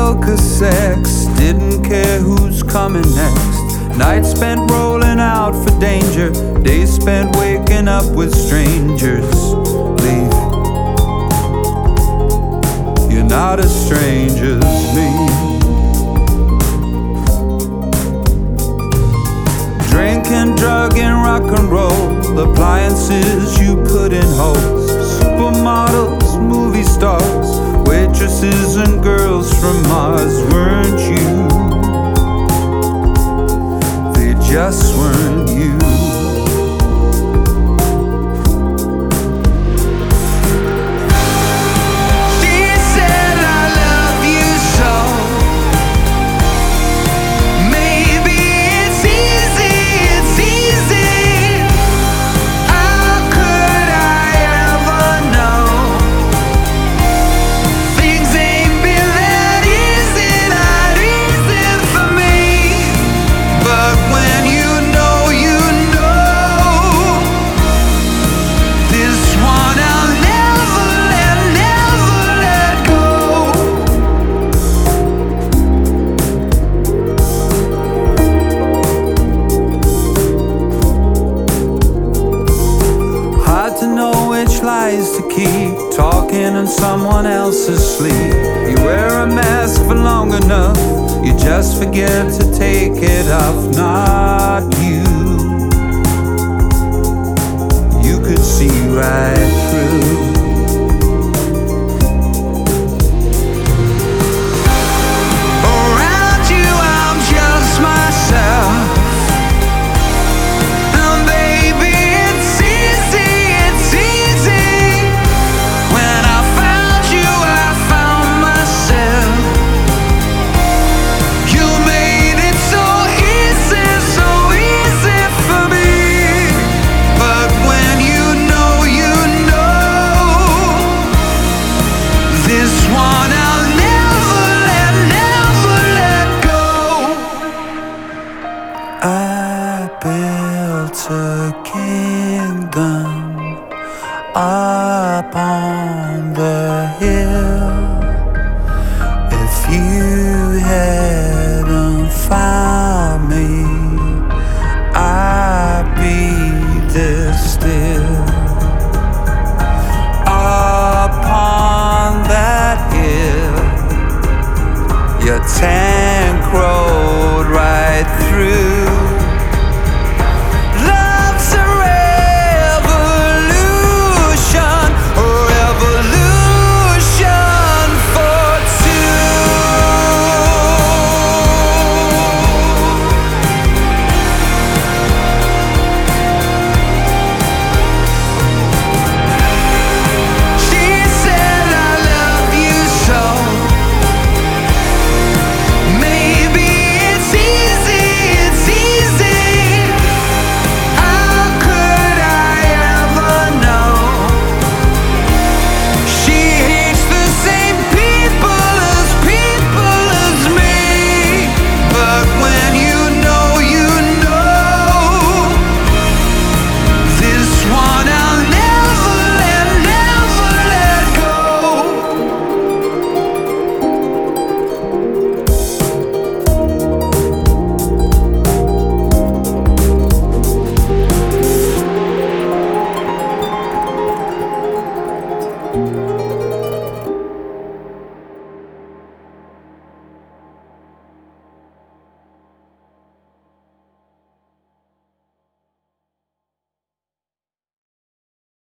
book of sex, didn't care who's coming next. Nights spent rolling out for danger, days spent waking up with strangers. Leave. You're not as strange as me. Drinking, drugging, rock and roll, appliances you put in holes. Supermodels, movie stars, waitresses and girls from Mars. Weren't you? They just weren't you. Lies to keep talking in someone else's sleep. You wear a mask for long enough, you just forget to take it off. Not you. You could see right through.